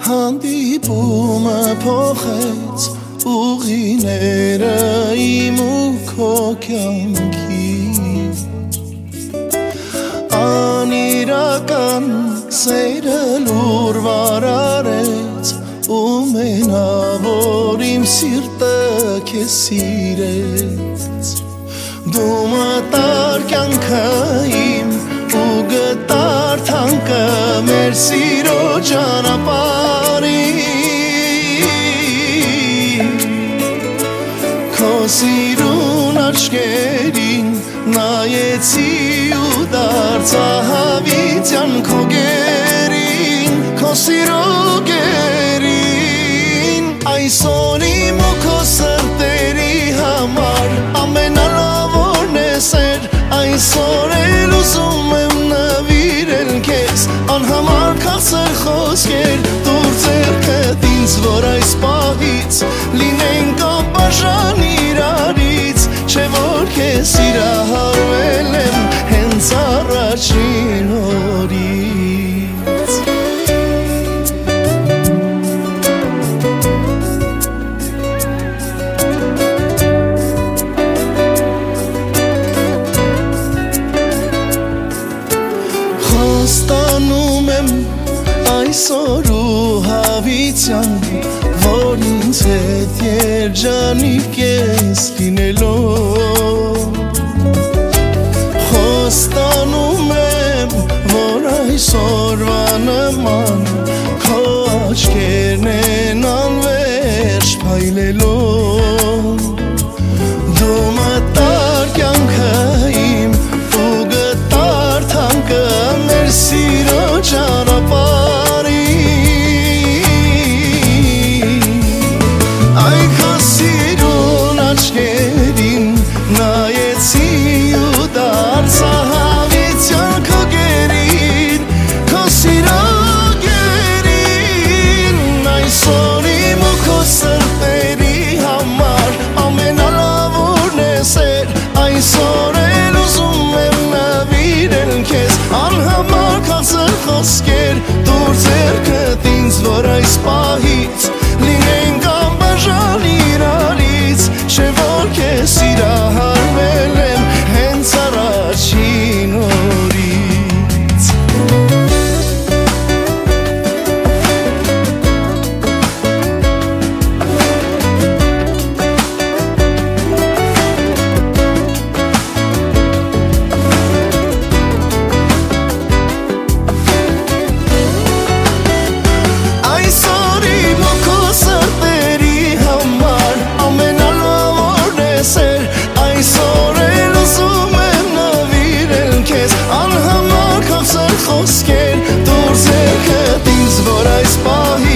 հանդիպումը փոխեց ուղիները իմ ու քո կյանքի անիրական սերը լուր վարարեց ու մենավոր իմ սիրտը քեզ սիրեց դու մտար կյանքը իմ ու գտար թանկը մեր սիրո ճանապարհին քո սիրուն աչքերին նայեցի ու դարձա հավիտյան քո գերին քո սիրո գերին այսօր իմ ու քո սրտերի համար ամենալավորն է սեր այսօր էլ ուզում եմ նվիրել քեզ անհամար քաղցր խոսքեր դուր ձեռքդ ինձ որ այս պահից լինենք անբաժան իրարից չէ որ քեզ սիրահարվել եմ հենց առաջին օրից Խոստանում եմ այսօր ու հավիտյան որ ինձ հետ երջանիկ ես լինելով Խոստանում եմ որ այսօրվա նման քո աչքերն են անվերջ փայլելով դու մտար կյանքը իմ ու գտար թանկը մեր սիրո ճանապարհին Այ քո սիրուն աչքերին նայեցի ու դարձա հավիտյան քո գերին քո սիրո գերին այսօր իմ ու քո սրտերի համար ամենալավորն է սեր այսօր էլ ուզում եմ նվիրել քեզ անհամար քաղցր խոսքեր դուր ձեռքդ ինձ որ այս պահից լինենք անբաժան իրարից չէ որ քեզ սիրահարվել եմ հենց առաջին օրից Այսօր իմ ու քո սրտերի համար ամենալավորն է սեր այսօր էլ ուզում եմ նվիրել քեզ անհամար քաղցր խոսքեր դուր ձեռքդ ինձ որ այս պահի